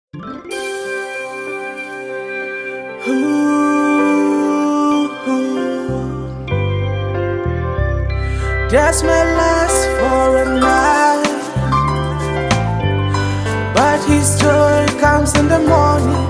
Just may last for a night, but his joy comes in the morning.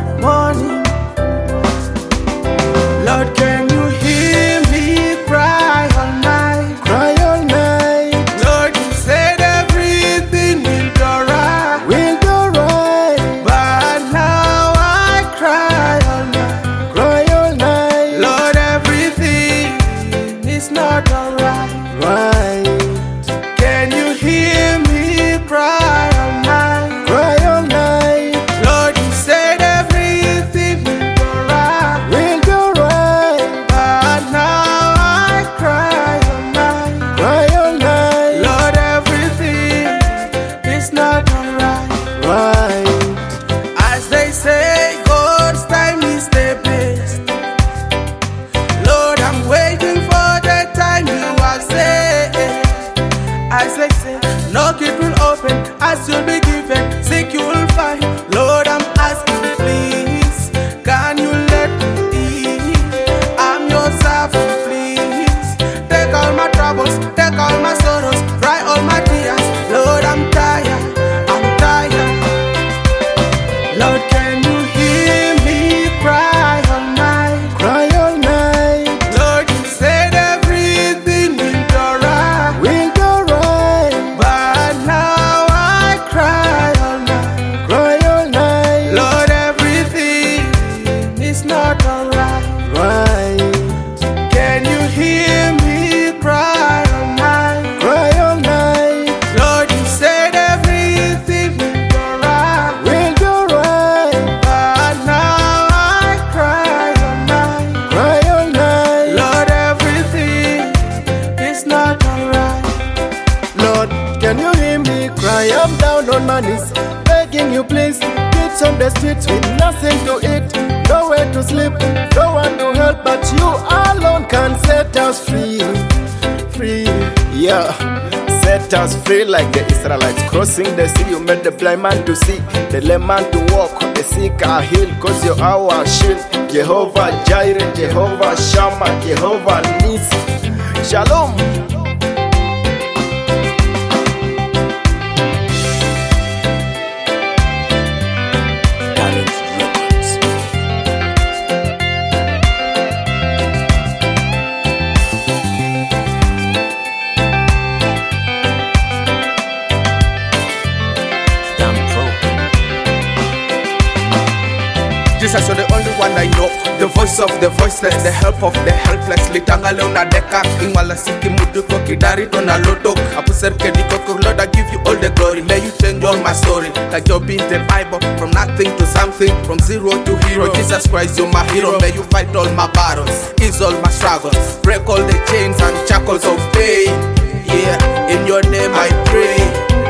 Lord, can you hear me cry all night? Cry all night. Lord, you said everything will be alright. Will be alright. But now I cry all night. Cry all night. Lord, everything is not alright. Right. Can you hear me cry all night? Cry all night. Lord, you said everything will be alright. Will be alright. But now I cry all night. Cry all night. Lord, everything is not alright. Right. As they say, God's time is the best. Lord, I'm waiting for the time you have said. As they say, knock it will open, as you'll be given, seek you will find. Lord, I'm asking, please, can you let me in? I'm your servant, please. Take all my troubles, take all my sorrows, dry all my tears. Lord, I'm tired. Lord, can you hear me cry all night? Cry all night. Lord, you said everything will be alright. Will be alright. But now I cry all night. Cry all night. Lord, everything is not alright. Right. Can you hear me cry all night? Cry all night. Lord, you said everything will be alright. Will be alright. But now I cry all night. Cry all night. Lord, everything is not alright. Lord, can you hear me cry? I'm down on my knees, begging you please. Kids on the streets with nothing to eat, nowhere to sleep, no one to help, but you alone can set us free. Free, yeah. Set us free like the Israelites crossing the sea. You made the blind man to see, the lame man to walk, the sick are healed, cause you're our shield. Jehovah Jireh, Jehovah Shammah, Jehovah Nisi. Shalom. Jesus, you're the only one I know. The voice of the voiceless, the help of the helpless. Litangale unadeka, ingwala siki muduko kidarito na loto. Apuserke dikoko, Lord, I give you all the glory. May you change all my story, like you've been the Bible. From nothing to something, from zero to hero. Jesus Christ, you're my hero. May you fight all my battles, ease all my struggles, break all the chains and shackles of pain. Yeah, in your name I pray.